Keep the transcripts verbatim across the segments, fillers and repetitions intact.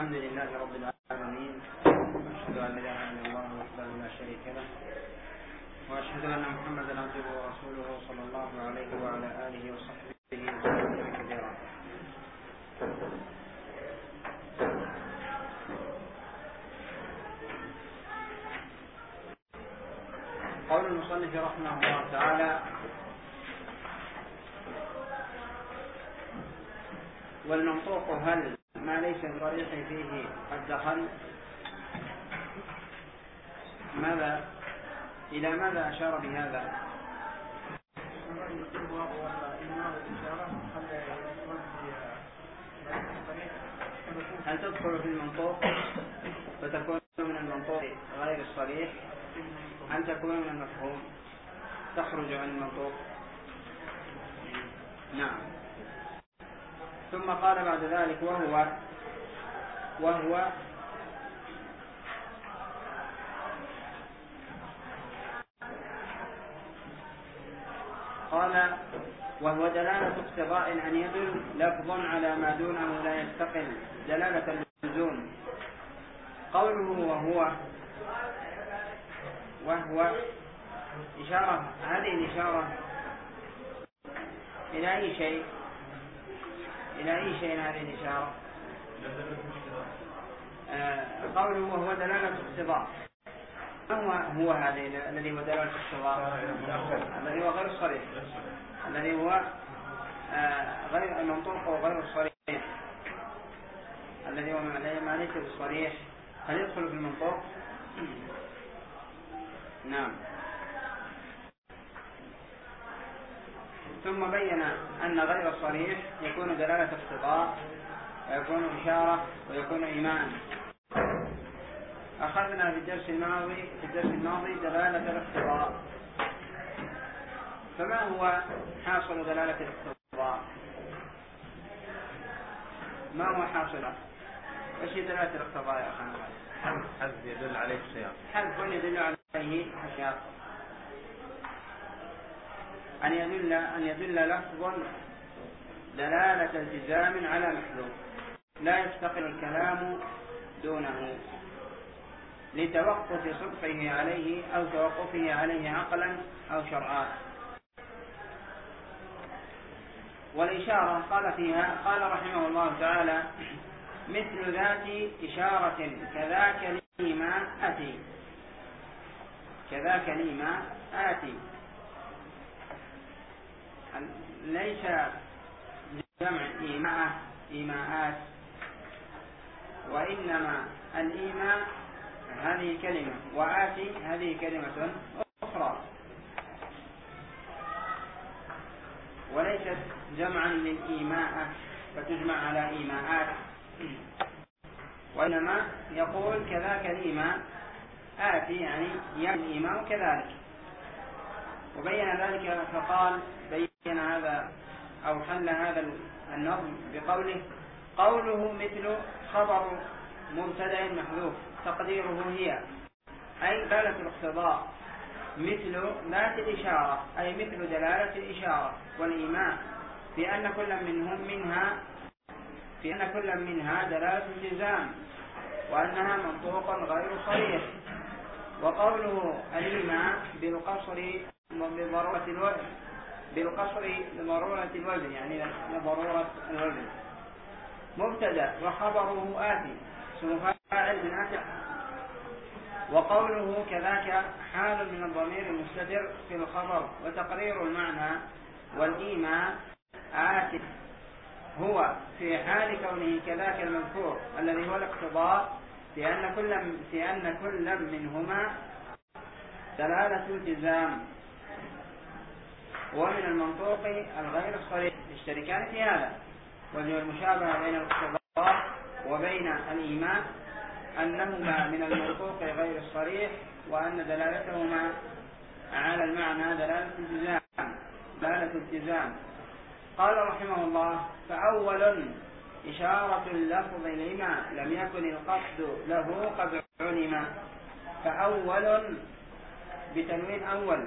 الحمد لله رب العالمين، وأشهد أن لا إله إلا الله وحده لا شريك له، وأشهد أن محمدا عبده ورسوله صلى الله عليه وعلى آله وصحبه وسلم كثيرا. قول المصنف رحمه الله تعالى: والمنطوق هل ما ليس بصريح فيه قد دخل. ماذا إلى ماذا أشار بهذا؟ هل تدخل في المنطوق فتكون من المنطوق غير الصريح؟ هل تكون من المفهوم تخرج عن المنطوق؟ نعم. ثم قال بعد ذلك: وهو وهو قال وهو دلالة اقتضاء أن يدل لفظ على ما دونه لا يستقل دلالة اللزوم. قوله وهو وهو إشارة، هذه الإشارة إلى أي شيء؟ إلى أي شيء هذه الإشارة؟ آه قوله وهو دلالة اقتضاء. ما هو هو هذا الذي هو دلالة اقتضاء؟ الذي هو غير الصريح، الذي هو آه غير المنطوق وغير الصريح، الذي هو ما ليس بالصريح. هل يدخل في المنطوق؟ نعم. ثم بين أن غير الصريح يكون دلالة اقتضاء ويكون إشارة ويكون إيمان. أخذنا في الدرس الماضي في الدرس الماضي دلالة الاقتضاء. فما هو حاصل دلالة الاقتضاء؟ ما هو حاصله؟ ايش دلالة الاقتضاء يا أخانا؟ حذف يدل عليه السياق. حذف يدل عليه السياق. أن يدل أن يدل لفظ دلالة التزام على محذوف لا يستقل الكلام دونه لتوقف صدقه عليه أو توقفه عليه عقلا أو شرعا. والإشارة قال فيها قال رحمه الله تعالى: مثل ذات إشارة كذاك لما آتي كذاك لما آتي. ليس جمع إيماء إيماءات، وإنما الإيماء هذه كلمة وآتي هذه كلمة أخرى، وليست جمعا للإيماء فتجمع على إيماءات، وإنما يقول كذاك الإيماء آتي يعني يعني الإيماء كذلك. وبين ذلك فقال بين هذا أو حل هذا النظم بقوله: قوله مثل خبر مبتدأ محذوف تقديره هي، أي دلالة الاقتضاء، مثل ذات الإشارة أي مثل دلالة الإشارة والإيماء، في أن كل منهم منها في أن كل منها دلالة التزام وأنها منطوق غير صريح. وقوله الإيماء بالقصر بضرورة الوزن بالقصر بضرورة الوزن يعني بضرورة الوزن مبتدأ وخبره آتي اسم فاعل من آتي. وقوله كذاك حال من الضمير المستتر في الخبر وتقرير المعنى. والإيماء آتي هو في حال كونه كذاك المذكور الذي هو الاقتضاء، لأن كل لأن كل منهما دلالة التزام. ومن المنطوق الغير الصريح يشتركان في هذا. وهو المشابهة بين الاقتضاء وبين الإيمان أنهما من المنطوق غير الصريح، وأن دلالتهما على المعنى دلالة التزام دلالة التزام. قال رحمه الله: فأول إشارة اللفظ لما لم يكن القصد له قد علم. فأول بتنوين أول،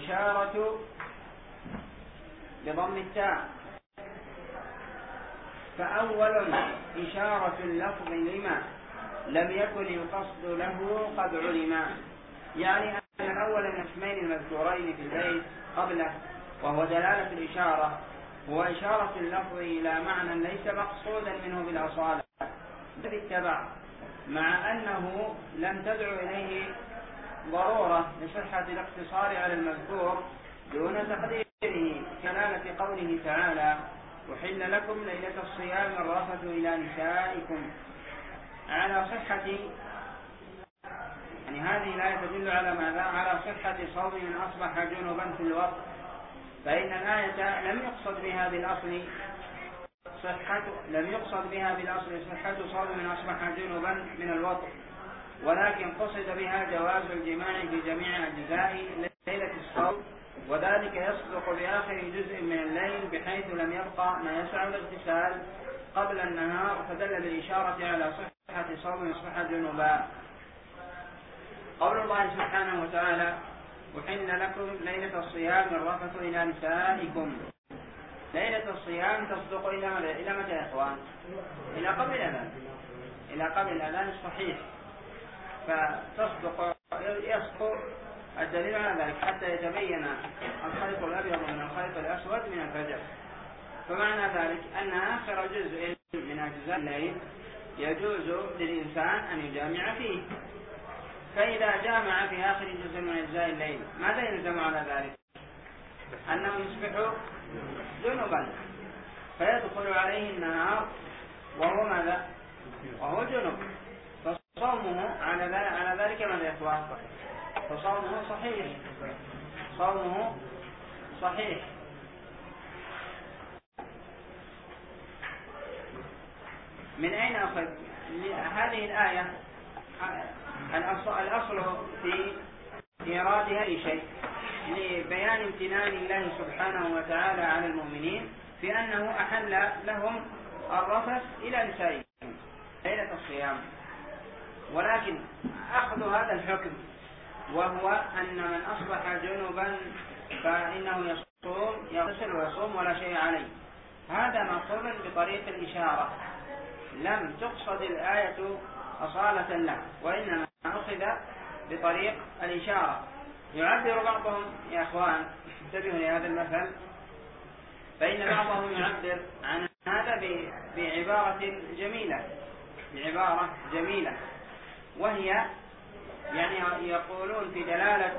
إشارة بضم التاء فأول إشارة اللفظ لما لم يكن القصد له قد علما، يعني أن الأول من الاسمين المذكورين في البيت قبله وهو دلالة الإشارة هو إشارة اللفظ إلى معنى ليس مقصودا منه بالأصالة بالاتباع، مع أنه لم تدعو إليه ضرورة لصحة الاقتصار على المذكور دون تقديره كدلالة قوله تعالى أحل لكم ليلة الصيام الرفث إلى نسائكم، على صحة يعني هذه الآية تدل على ماذا؟ على صحة صوم من أصبح جنبا في الوقت، فإن الآية لم يقصد بها بالأصل صحة لم يقصد بها بالأصل صحة صوم من أصبح جنبا من الوطء، ولكن قصد بها جواز الجماع في جميع أجزاء ليلة الصوم، وذلك يصدق بآخر جزء من الليل بحيث لم يبقى ما يسع الاغتسال قبل النهار، فدل بالإشارة على صحة صوم أصبح جنبا. قول الله سبحانه وتعالى أحل لكم ليلة الصيام الرفث إلى نسائكم، ليلة الصيام تصدق إلى متى؟ إلى متى يا إخوان؟ إلى قبل الأذان، إلى قبل الأذان الصحيح، فتصدق يصدق الدليل على ذلك حتى يتبين الخيط الأبيض من الخيط الأسود من الفجر، فمعنى ذلك أن آخر جزء من أجزاء الليل يجوز للإنسان أن يجامع فيه، فإذا جامع في آخر جزء من أجزاء الليل ماذا يلزم على ذلك؟ أنه يصبح جنبا فيدخل عليه النهار وهو ماذا؟ وهو جنب، فصومه على ذلك ماذا يتوافق؟ فصومه صحيح، صومه صحيح. من أين أخذ هذه الآية؟ الأصل في إيرادها لشيء لبيان امتنان الله سبحانه وتعالى على المؤمنين في أنه أحل لهم الرفث إلى نسائهم ليلة الصيام، ولكن أخذ هذا الحكم وهو أن من أصبح جنبا فإنه يصوم يغتسل ويصوم ولا شيء عليه، هذا مأخوذ بطريق الإشارة، لم تقصد الآية أصالة له، وإنما أخذ بطريق الإشارة. يعبر بعضهم يا أخوان انتبهوا لهذا المثل، فإن بعضهم يعبر عن هذا بعبارة جميلة بعبارة جميلة وهي يعني يقولون في دلالة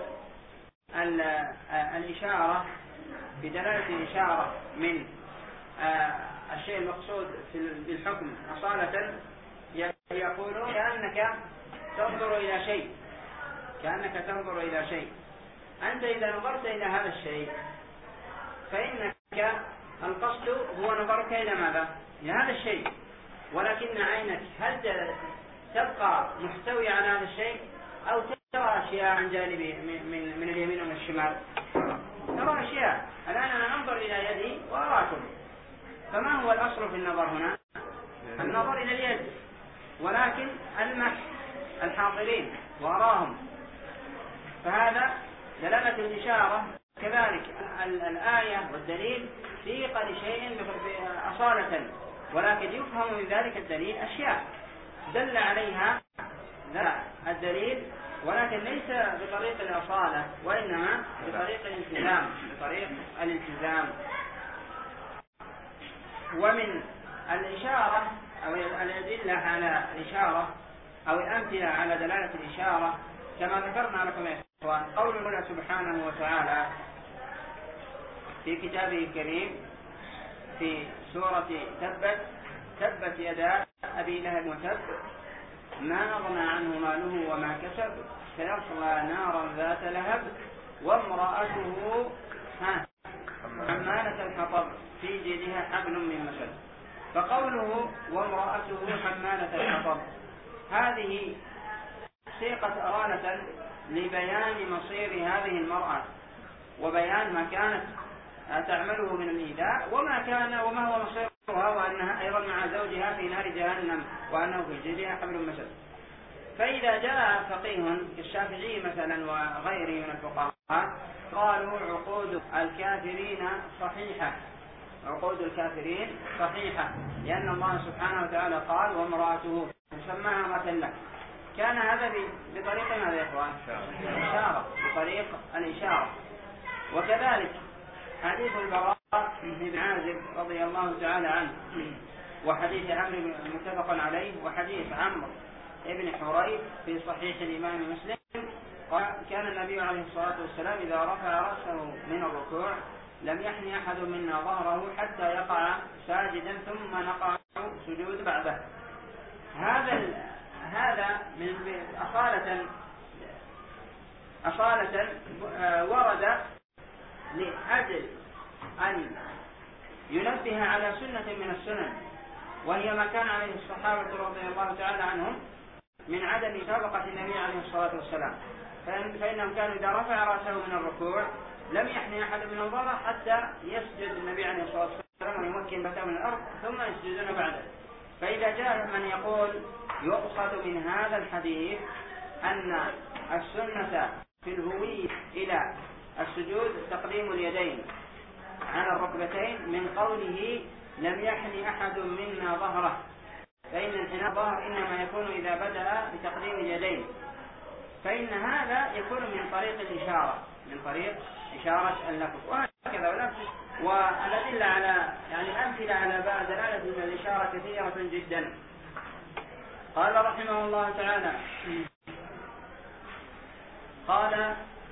الإشارة في دلالة الإشارة من الشيء المقصود بالحكم أصالة، يقولون كأنك تنظر إلى شيء كأنك تنظر إلى شيء أنت إذا نظرت إلى هذا الشيء فإنك القصد هو نظرك إلى ماذا؟ إلى هذا الشيء، ولكن عينك هل تبقى محتوية على هذا الشيء أو ترى أشياء عن جانبي من, من اليمين ومن الشمال؟ ترى أشياء. الآن أنا أنظر إلى يدي وأراكم، فما هو الأصل في النظر هنا؟ النظر إلى اليد، ولكن ألمح الحاضرين وأراهم، فهذا دلالة الإشارة. كذلك الآية والدليل سيق لشيء أصالة، ولكن يفهم من ذلك الدليل أشياء دل عليها ذا الدليل، ولكن ليس بطريق الأصالة وإنما بطريق الالتزام بطريق الالتزام. ومن الإشارة أو الأدلة على الإشارة أو الأمثلة على دلالة الإشارة كما ذكرنا لكم يا إخوان قول الله سبحانه وتعالى في كتابه الكريم في سورة تبت تبت يدا أبي لهب وتب ما أغنى عنه ماله وما كسب سيصلى نارا ذات لهب وامرأته حمالة الحطب في جيدها حبل من مسد. فقوله وامرأته حمالة الحطب هذه سيقت أرانة لبيان مصير هذه المرأة وبيان ما كانت تعمله من الإيذاء وما كان وما هو مصيرها، وأنها أيضا مع زوجها في نار جهنم وأنه في جيدها حبل مسد. فإذا جاء فقيه كالشافعي مثلا وغيره من الفقهاء قالوا عقود الكافرين صحيحة عقود الكافرين صحيحة، لأن الله سبحانه وتعالى قال وامرأته سماها امرأة له. كان هذا بطريق ماذا يا إخوان؟ الإشارة، بطريق الإشارة. وكذلك حديث البراء بن عازب رضي الله تعالى عنه، وحديث عمرو متفق عليه، وحديث عمرو ابن حريث في صحيح الإمام مسلم قال كان النبي عليه الصلاة والسلام إذا رفع رأسه من الركوع لم يحن أحد منا ظهره حتى يقع ساجدا ثم نقع سجود بعده. هذا هذا من أصالة أصالة ورد لأجل أن ينبه على سنة من السنن، وهي ما كان عليه الصحابة رضي الله تعالى عنهم من عدم سابقة النبي عليه الصلاة والسلام، فإنهم كانوا إذا رفع رأسه من الركوع لم يحن أحد من الظهر حتى يسجد النبي عليه الصلاة والسلام ويمكن بته من الأرض ثم يسجدون بعده. فإذا جاء من يقول يقصد من هذا الحديث أن السنة في الهوية إلى السجود تقديم اليدين على الركبتين من قوله لم يحن أحد منا ظهره، فإن انحناء الظهر إنما يكون إذا بدأ بتقديم اليدين، فإن هذا يكون من طريق الإشارة، من طريق إشارة اللفظ، وهكذا ولفظ. والأدلة على يعني الأمثلة على بعض دلالة الإشارة كثيرة جدا. قال رحمه الله تعالى قال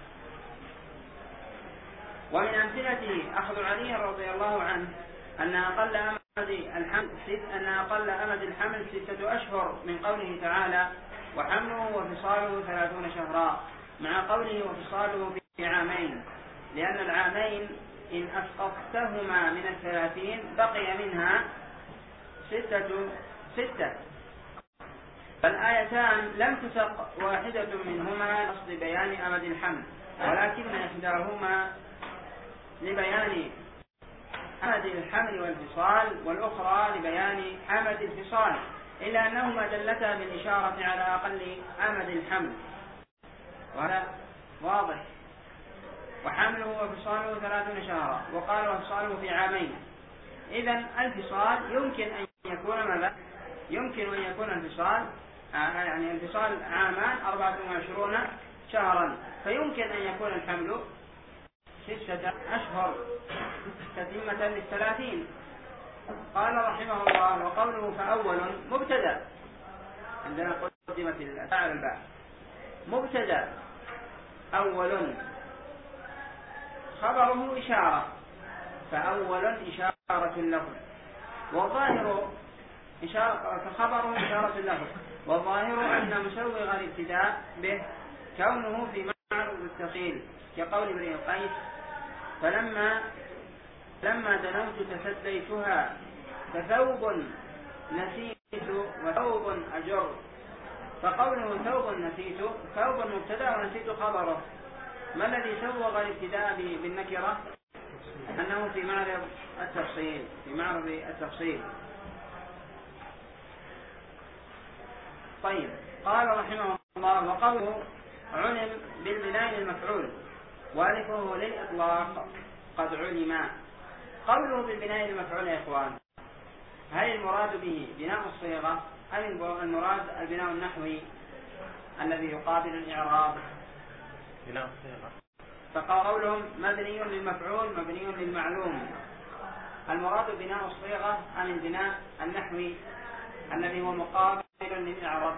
ومن أمثلته أخذ علي رضي الله عنه أن أقل أمد الحمل أن أقل أمد الحمل ستة أشهر من قوله تعالى وحمله وفصاله ثلاثون شهرا، مع قوله وفصاله في عامين، لأن العامين إن أسقطتهما من الثلاثين بقي منها ستة ستة، فالآيتان لم تسق واحدة منهما قصد بيان أمد الحمل، ولكن إحداهما لبيان أمد الحمل والفصال والأخرى لبيان أمد الفصال، إلا أنهما دلتا بالإشارة على أقل أمد الحمل، وهذا واضح. وحمله وفصاله ثلاثون شهرا، وقال وفصاله في عامين. إذن الفصال يمكن أن يكون ماذا؟ يمكن أن يكون الفصال يعني الفصال عامان أربعة وعشرون شهرا، فيمكن أن يكون الحمل ستة أشهر تتمة للثلاثين. قال رحمه الله وقوله فأول مبتدأ، عندنا قدمة الفاعل الباء مبتدأ أول خبره إشارة، فأول إشارة اللفظ، والظاهر إشارة فخبره إشارة اللفظ، والظاهر أن مسوغ الابتداء به كونه في معرض الثقيل، كقول ابن القيس فلما لما دنوت تسديتها فثوب نسيت وثوب أجر، فقوله ثوب نسيت ثوب مبتدأ ونسيت خبره. ما الذي سوغ الابتداء بالنكرة؟ أنه في معرض التفصيل في معرض التفصيل. طيب، قال رحمه الله وقوله علم بالبناء المفعول والفه للإطلاق قد علم. قوله بالبناء المفعول يا إخوان، هل المراد به بناء الصيغة أم المراد البناء النحوي الذي يقابل الإعراب؟ بناء الصيغة. فقولهم مبني للمفعول مبني للمعلوم، المراد بناء الصيغة أم البناء النحوي الذي هو مقابل للإعراب؟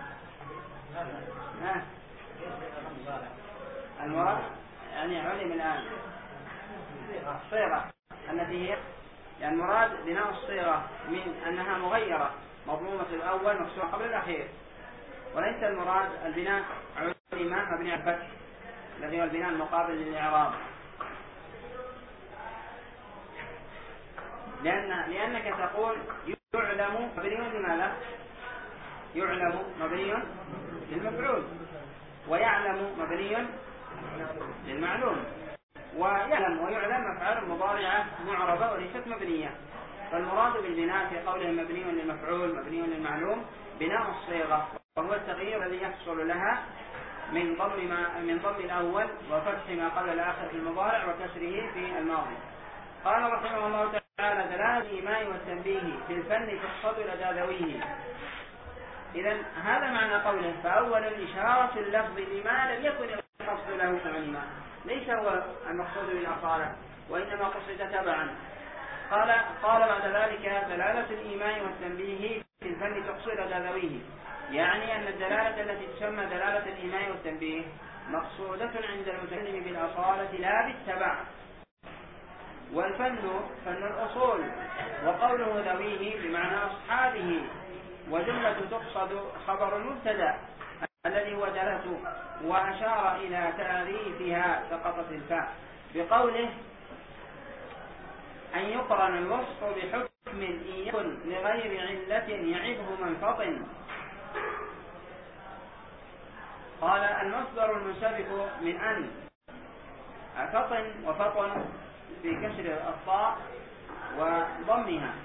المراد يعني علم الآن الصيغة التي هي يعني المراد بناء الصيغة من أنها مغيرة مضمومة الأول مفتوح قبل الأخير، وليس المراد البناء علم مبني على الفتح الذي هو البناء المقابل للإعراب، لأن لأنك تقول يعلم مبني لماذا؟ يعلم مبني للمفعول، ويعلم مبني للمعلوم، ويعلم ويعلم أفعال مضارعة معربة وليست مبنية. فالمراد بالبناء في قوله مبني للمفعول مبني للمعلوم بناء الصيغة، وهو التغيير الذي يحصل لها من ضم ما من ضم الأول وفتح ما قبل الآخر في المضارع وكسره في الماضي. قال رحمه الله تعالى تعالى دلالة الإيمان والتنبيه في الفن تقصد لدى ذويه. إذن هذا معنى قوله. فأولا إشارة اللفظ لما لم يكن القصد له تعليما، ليس هو المقصود بالأصالة وإنما قصد تبعا. قال قال بعد ذلك دلالة الإيمان والتنبيه في الفن تقصد لدى ذويه، يعني أن الدلالة التي تسمى دلالة الإيمان والتنبيه مقصودة عند المتكلم بالأصالة لا بالتبع. والفن فن الأصول، وقوله ذويه بمعنى أصحابه، وجملة تقصد خبر المبتدأ الذي هو دلالته، وأشار إلى تعريفها سقطت الفاء بقوله أن يقرن الوصف بحكم إن يكن لغير علة يعبه من فطن. قال المصدر المنسبك من أن، فطن وفطن بكسر الطاء وضمها،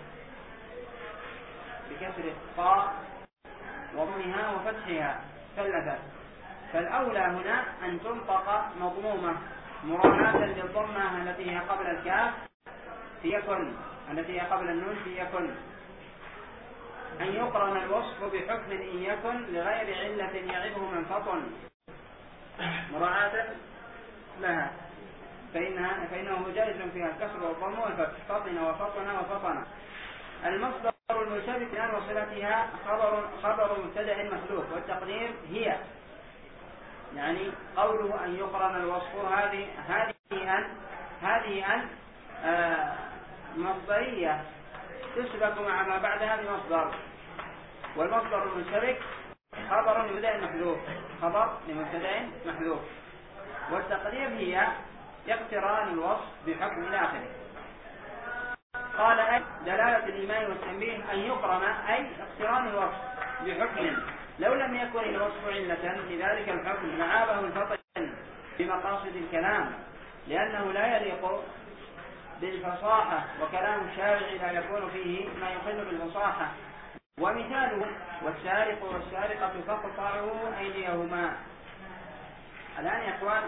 بكسر الطاء وضمها وفتحها ثلاثة. فالأولى هنا أن تنطق مضمومة مراعاة للضمة التي هي قبل الكاف في يكن، التي هي قبل النون في يكن. أن يقرن الوصف بحكم إن يكن لغير علة يعبه من فطن مراعاة لها، فإنها فإنه جائز فيها الكسر والضم والفتح. فطن وفطن وفطن. المصدر المنسبك عن وصلتها خبر خبر مبتدأ محذوف، والتقدير هي، يعني قوله أن يقرن الوصف هذه هذه أن هذه أن آه مصدرية تسبق مع ما بعدها بمصدر، والمصدر المنسبك خبر لمبتدأ محذوف، خبر لمبتدأ محذوف، والتقدير هي اقتران الوصف بحكم إلى آخره. قال أي دلالة الإيمان والتنبيه أن يقرن أي اقتران الوصف بحكم لو لم يكن الوصف علة لذلك الحكم لعابه الفطن بمقاصد الكلام، لأنه لا يليق بالفصاحة، وكلام الشارع لا يكون فيه ما يخل بالفصاحة. ومثاله والسارق والسارقة فاقطعوا أيديهما. الآن يا إخوان،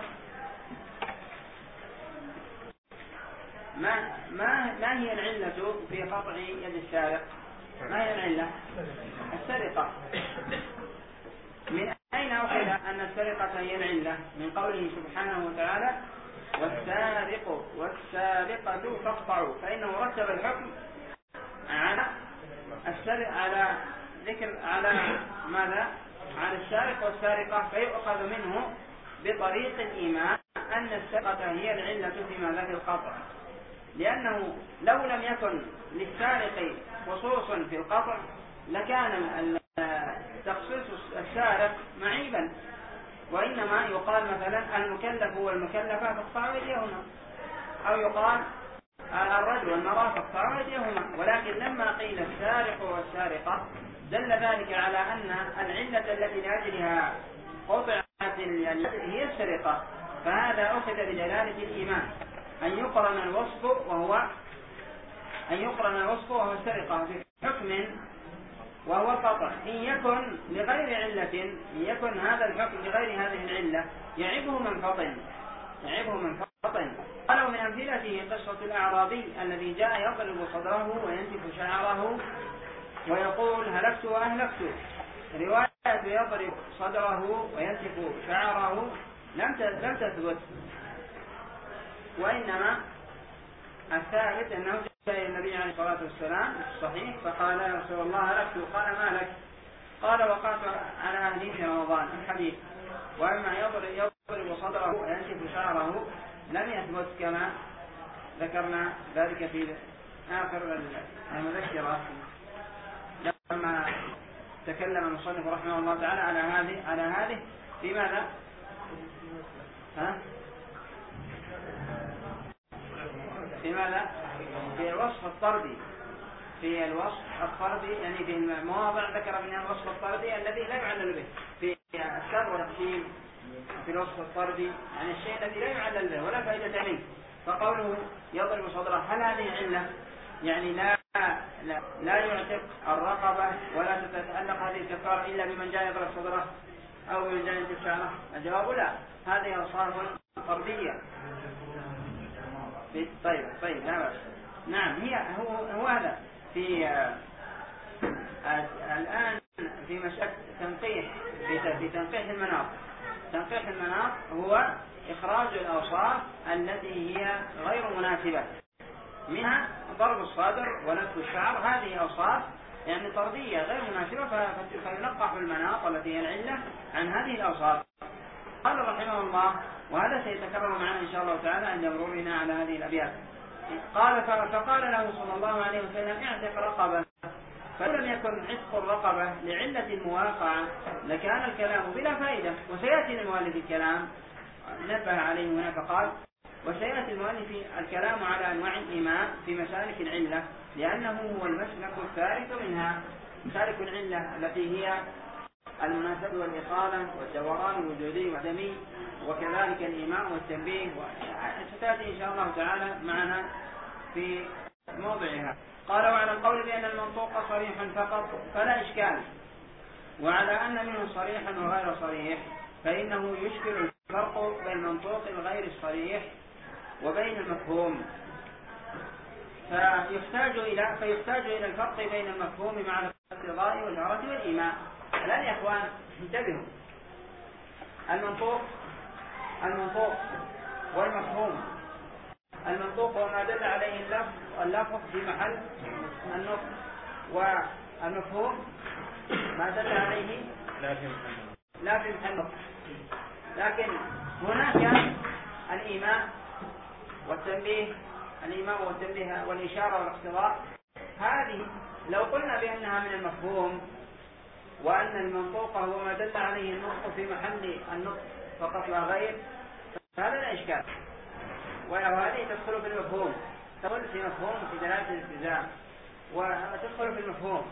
ما ما ما هي العلة في قطع يد السارق؟ ما هي العلة؟ السرقة. من أين أخذ أن السرقة هي العلة؟ من قوله سبحانه وتعالى والسارق والسارقة فاقطعوا، فإنه رتب الحكم على السرق على ذكر على ماذا؟ على السارق والسارقة، فيؤخذ منه بطريق الإيمان أن السرقة هي العلة في ماذا؟ في القطع، لأنه لو لم يكن للسارق خصوص في القطع لكان تخصيص السارق معيبا، وإنما يقال مثلا المكلف والمكلفة فاقطعوا أيديهما، أو يقال الرجل والمرأة فاقطعوا أيديهما. ولكن لما قيل السارق والسارقة دل ذلك على أن العلة التي لأجلها قطعت هي السرقة، فهذا أخذ بدلالة الإيمان أن يقرن الوصف وهو أن يقرن الوصف وهو السرقة بحكم وهو القطع إن يكن لغير علة، إن يكن هذا الحكم لغير هذه العلة يعبه من فطن يعبه من فطن. قالوا من أمثلته قصة الأعرابي الذي جاء يضرب صدره وينتف شعره ويقول هلكت وأهلكت. رواية يضرب صدره وينتف شعره لم لم تثبت، وإنما الثابت أنه جاء النبي عليه الصلاة والسلام الصحيح فقال يا رسول الله هلكت، قال ما لك؟ قال وقعت على أهلي في رمضان الحديث. وأما يضرب, يضرب صدره وينشف شعره لم يثبت كما ذكرنا ذلك في آخر المذكرة لما تكلم المصنف رحمه الله تعالى على هذه على هذه في ماذا؟ ها؟ في ماذا؟ في الوصف الطردي، في الوصف الطردي يعني في المواضع ذكر منها الوصف الطردي الذي لا يعلل به، في الشر والتقسيم في الوصف الطردي يعني الشيء الذي لا يعلل به ولا فائدة منه. فقوله يضرب صدره هل هذه علة؟ يعني لا لا, لا يعتق الرقبة ولا تتعلق هذه الكفارة إلا بمن جاء يضرب صدره أو بمن جاء ينتف شعره؟ الجواب لا، هذه أوصاف طردية. طيب طيب لا بأس. نعم هي هو هو هذا في آه آه الآن في مشاكل تنقيح في في تنقيح المناط. تنقيح المناط هو إخراج الأوصاف التي هي غير مناسبة، منها ضرب الصدر ونتف الشعر، هذه أوصاف يعني طردية غير مناسبة، فينقح المناط التي هي العلة عن هذه الأوصاف. قال رحمه الله، وهذا سيتكرر معنا إن شاء الله تعالى عند مرورنا على هذه الأبيات. قال فقال له صلى الله عليه وسلم اعتق رقبة، فلم يكن عتق الرقبة لعلة المواقعة لكان الكلام بلا فائدة. وسيأتي للمؤلف الكلام نبه عليه هنا فقال وسيأتي المؤلف الكلام على أنواع الإيماء في مسالك العلة، لأنه هو المسلك الثالث منها، مسالك العلة التي هي المناسبة والإقالة والدوران الوجودي والعدمي، وكذلك الإيماء والتنبيه، وستأتي إن شاء الله تعالى معنا في موضعها. قال وعلى القول بأن المنطوق صريح فقط فلا إشكال، وعلى أن منه صريحا وغير صريح فإنه يشكل الفرق بين المنطوق الغير الصريح وبين المفهوم، فيحتاج إلى فيحتاج إلى الفرق بين المفهوم مع الاقتضاء والإرادة والإيماء. الآن يا إخوان انتبهوا، المنطوق المنطوق والمفهوم. المنطوق هو ما دل عليه اللفظ اللفظ في محل النطق، والمفهوم ما دل عليه لا في محل النطق. لكن هناك الإيماء والتنبيه، الإيماء والتنبيه والإشارة والاقتضاء، هذه لو قلنا بأنها من المفهوم وأن المنطوق هو ما دل عليه النطق في محل النطق فقط لا غير، فهذا لا إشكال، وهذه تدخل في المفهوم، تدخل في مفهوم في دلالة الالتزام وتدخل في المفهوم.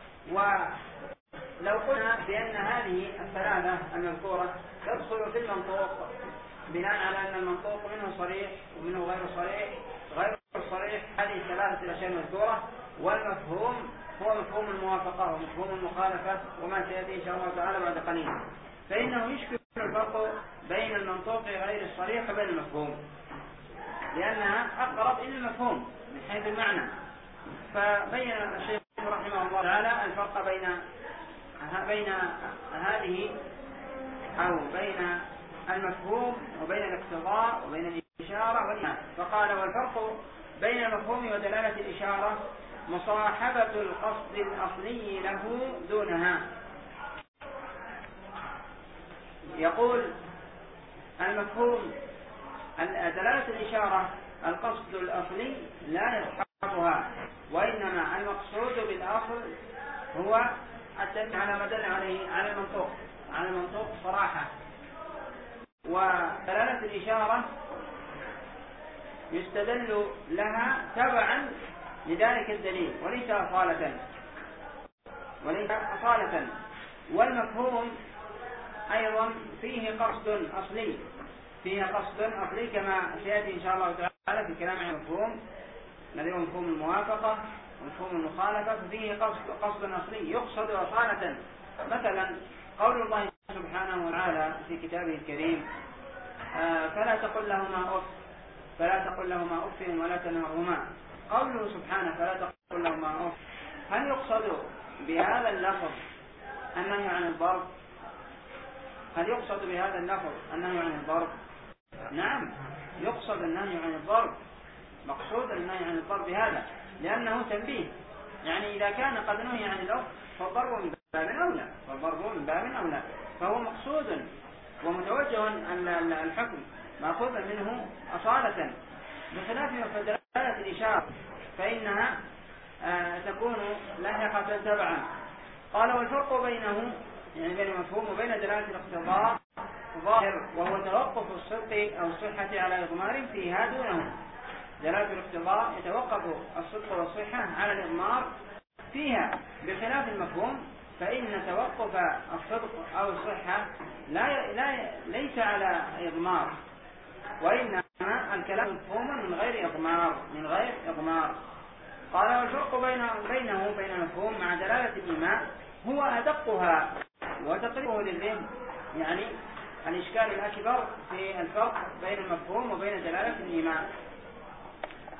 ولو قلنا بأن هذه الثلاثة المذكورة تدخل في المنطوق بناء على أن المنطوق منه صريح ومنه غير صريح، غير صريح هذه الثلاثة الأشياء المذكورة، والمفهوم هو مفهوم الموافقة ومفهوم المخالفة وما سيأتي إن شاء الله تعالى بعد قليل، فإنه يشكل الفرق بين المنطوق غير الصريح وبين المفهوم، لأنها أقرب إلى المفهوم من حيث المعنى. فبين الشيخ رحمه الله تعالى الفرق بين بين هذه أو بين المفهوم وبين الاقتضاء وبين الإشارة والإيماء. فقال والفرق بين المفهوم ودلالة الإشارة مصاحبة القصد الأصلي له دونها. يقول المفهوم دلالة الإشارة القصد الأصلي لا يصحبها، وإنما المقصود بالأصل هو التنبيه على ما دل عليه على المنطوق على المنطوق صراحة. ودلالة الإشارة يستدل لها تبعا لذلك الدليل وليس أصالة وليس أصالة. والمفهوم أيضا فيه قصد أصلي فيه قصد أصلي كما سيأتي إن شاء الله تعالى في الكلام عن المفهوم الذي هو مفهوم الموافقة ومفهوم المخالفة، ففيه قصد قصد أصلي يقصد أصالة. مثلا قول الله سبحانه وتعالى في كتابه الكريم آه فلا تقل لهما أف فلا تقل لهما أف ولا تنهرهما. قوله سبحانه فلا تقل لهما أف، هل يقصد بهذا اللفظ النهي عن الضرب؟ هل يقصد بهذا اللفظ النهي عن الضرب؟ نعم يقصد النهي عن الضرب، مقصود النهي عن الضرب هذا لأنه تنبيه. يعني إذا كان قد نهي عن الأف فالضرب من باب أولى فالضرب من باب أولى فهو مقصود ومتوجه الحكم مأخوذ منه أصالة، بخلاف دلالة الإشارة فإنها آه تكون لاحقة تبعا. قال والفرق بينه يعني بين المفهوم وبين دلالة الاقتضاء ظاهر، وهو توقف الصدق أو الصحة على إضمار فيها دونه. دلالة الاقتضاء يتوقف الصدق والصحة على الإضمار فيها، بخلاف المفهوم فإن توقف الصدق أو الصحة لا لا ليس على إضمار، وإنما الكلام مفهوم من غير إضمار من غير إضمار. قال والفرق بين بينه وبين المفهوم مع دلالة الإيماء هو أدقها وتقريبه للذهن، يعني الإشكال الأكبر في الفرق بين المفهوم وبين دلالة الإيماء.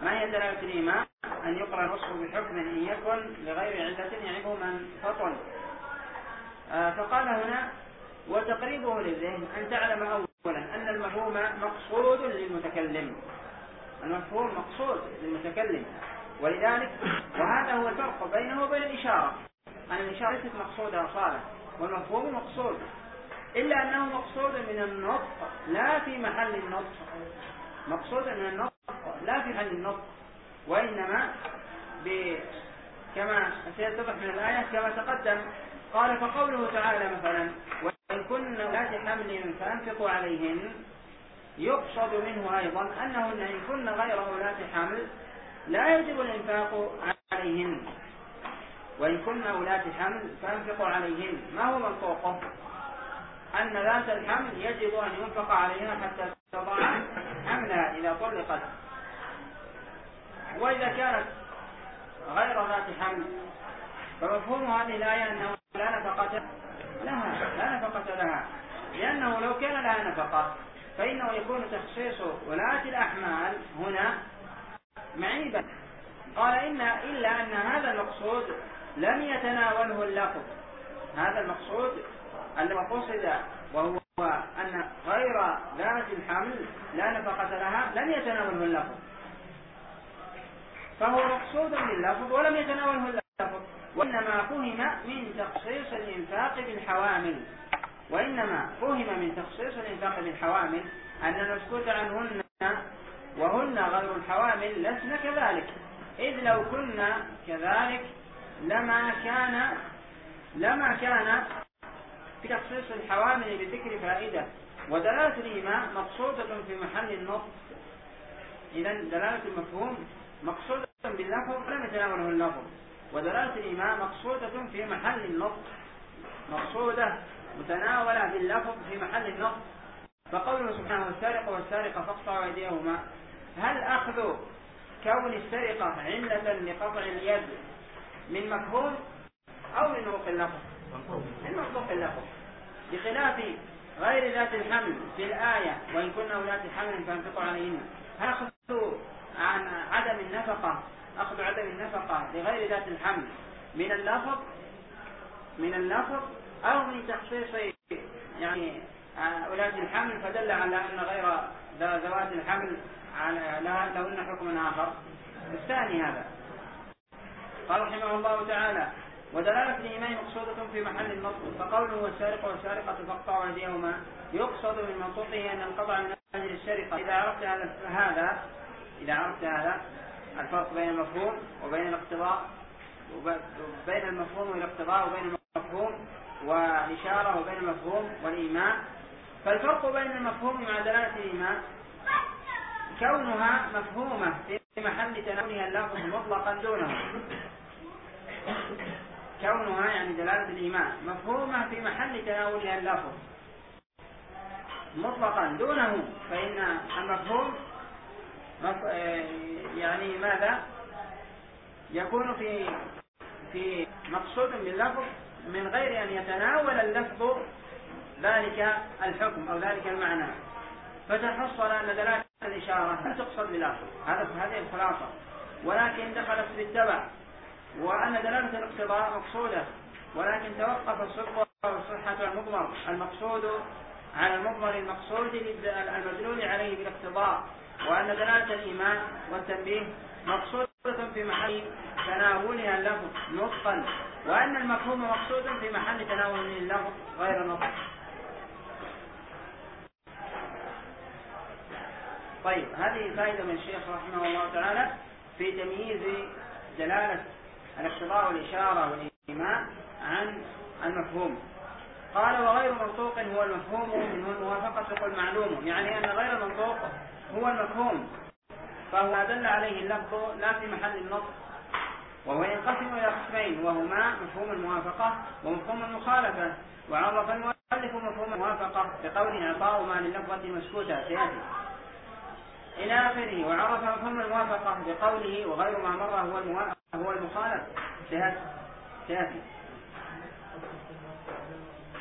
ما هي دلالة الإيماء؟ أن يقرأ الوصف بحكم إن يكن لغير علة يعيبه من فطن. آه فقال هنا: وتقريبه للذهن أن تعلم أولا أن المفهوم مقصود للمتكلم. المفهوم مقصود للمتكلم، ولذلك وهذا هو الفرق بينه وبين الإشارة، أن الإشارة ليست مقصودة صالح، والمفهوم مقصود، إلا أنه مقصود من النطق لا في محل النطق، مقصود من النطق لا في محل النطق، وإنما كما سيتضح من الآية كما تقدم. قال: فقوله تعالى مثلا: وإن كن أولات حمل فأنفقوا عليهن، يقصد منه أيضا أنهن إن كن غير أولات حمل لا يجب الإنفاق عليهن. وإن كن أولات حمل فأنفقوا عليهن، ما هو منطوقه؟ أن ذات الحمل يجب أن ينفق عليها حتى تضع حملها إذا طلقت. وإذا كانت غير ذات حمل فمفهوم هذه الآية أنه لا نفقة لها لا نفقة لها لأنه لو كان لها نفقة فإنه يكون تخصيص ولاة الأحمال هنا معيبا. قال: إن إلا أن هذا المقصود لم يتناوله اللفظ. هذا المقصود الذي قصد وهو أن غير ذات الحمل لا نفقة لها لم يتناوله اللفظ، فهو مقصود باللفظ ولم يتناوله اللفظ، وإنما فهم من تخصيص الإنفاق بالحوامل وإنما فهم من تخصيص الإنفاق بالحوامل أن المسكوت عنهن وهن غير الحوامل لسن كذلك، إذ لو كنا كذلك لما كان لما كان في تخصيص الحوامل بذكر فائدة. ودلالة الإيماء مقصودة في محل النطق، إذن دلالة المفهوم مقصودة باللفظ لم يتناوله اللفظ، ودلالة الإيماء مقصودة في محل النطق، مقصودة متناولة باللفظ في محل النطق. فقوله سبحانه: والسارق والسارقة فاقطعوا أيديهما، هل أخذ كون السرقة علة لقطع اليد من مفهوم أو من منطوق اللفظ؟ من منطوق اللفظ، بخلاف غير ذات الحمل في الآية: وإن كنا أولات حمل فانفقوا عليهن، هل أخذوا عن عدم النفقة أخذ عدم النفقة لغير ذات الحمل من اللفظ من اللفظ أو من تخصيص يعني أولات الحمل فدل على أن غير ذوات الحمل لهن حكم آخر؟ الثاني هذا. قال رحمه الله تعالى: ودلالة الإيمان مقصودة في محل النطق، فقوله: والسارق والسارقة فاقطعوا أيديهما، يقصد من منطوقه أن القطع من أجل السرقة. إذا عرفت هذا إذا عرفت هذا الفرق بين المفهوم وبين الاقتضاء، وبين المفهوم والاقتضاء، وبين المفهوم والإشارة، وبين المفهوم والإيمان، فالفرق بين المفهوم مع دلالة الإيمان كونها مفهومة في محل تناولها اللفظ مطلقا دونه، كونها يعني دلالة الإيمان مفهومة في محل تناولها اللفظ مطلقا دونه، فإن المفهوم مف... يعني ماذا يكون في في مقصود باللفظ من غير أن يتناول اللفظ ذلك الحكم أو ذلك المعنى، فتحصل أن دلالة الإشارة لا تقصد باللفظ، هذا هذه الخلاصة، ولكن دخلت بالتبع، وأن دلالة الاقتضاء مقصودة ولكن توقف الصدق والصحة المضمر المقصود على المضمر المقصود المدلول عليه بالاقتضاء، وأن دلالة الإيمان والتنبيه مقصودة في محل تناولها اللفظ نطقا، وأن المفهوم مقصود في محل تناول اللفظ غير نطق. طيب، هذه فائدة من الشيخ رحمه الله تعالى في تمييز دلالة الاقتضاء والإشارة والإيمان عن المفهوم. قال: وغير منطوق هو المفهوم منه الموافقة قل معلوم، يعني أن غير المنطوق هو المفهوم، فهو دل عليه اللفظ لا في محل النطق، وهو ينقسم إلى قسمين، وهما مفهوم الموافقة ومفهوم المخالفة. وعرف المؤلف مفهوم الموافقة بقوله: إعطاء ما لللفظة مسكوتة سيأتي إلى آخره. وعرف مفهوم الموافقة بقوله: وغير ما مر هو الموافق هو المخالف سيأتي.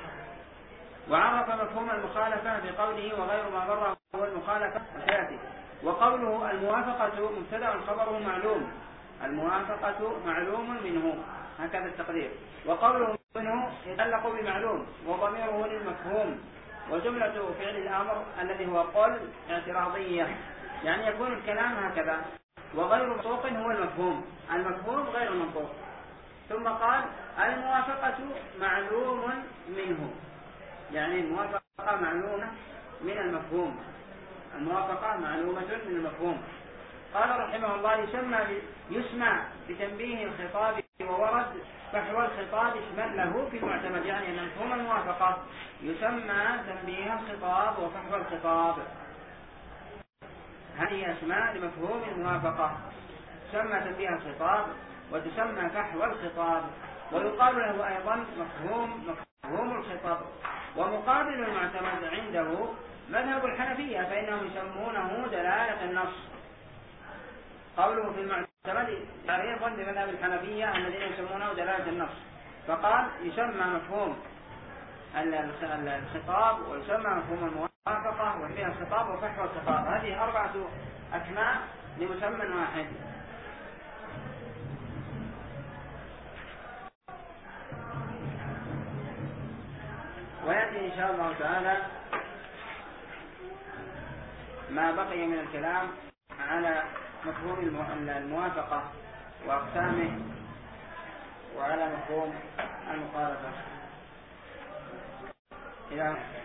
وعرف مفهوم المخالفة بقوله: وغير ما مر هو المخالفة سيأتي. وقوله الموافقة مبتدأ خبره معلوم، الموافقة معلوم منه، هكذا التقدير. وقوله منه يتعلق بمعلوم وضميره للمفهوم. وجملة فعل الأمر الذي هو قل اعتراضية، يعني يكون الكلام هكذا، وغير منطوق هو المفهوم، المفهوم غير المنطوق. ثم قال الموافقة معلوم منه، يعني الموافقة معلومة من المفهوم، الموافقة معلومة من المفهوم. قال رحمه الله يسمى يسمع بتنبيه الخطاب وورد فحوى الخطاب اسما له في المعتمد، يعني أن مفهوم الموافقة يسمى تنبيه الخطاب وفحوى الخطاب، هذه أسماء لمفهوم الموافقة، تسمى تنبيه الخطاب وتسمى فحوى الخطاب. ويقال له أيضا مفهوم مفهوم الخطاب. ومقابل المعتمد عنده مذهب الحنفية، فإنهم يسمونه دلالة النص. قوله في المعتمد تعريف بمذهب الحنفية الذين يسمونه دلالة النص، فقال يسمى مفهوم الخطاب ويسمى مفهوم الموافقة وفيها الخطاب وفحوى الخطاب، هذه أربعة أسماء لمسمى واحد. ويأتي إن شاء الله تعالى ما بقي من الكلام على مفهوم الموافقة وأقسامه وعلى مفهوم المخالفة. إلى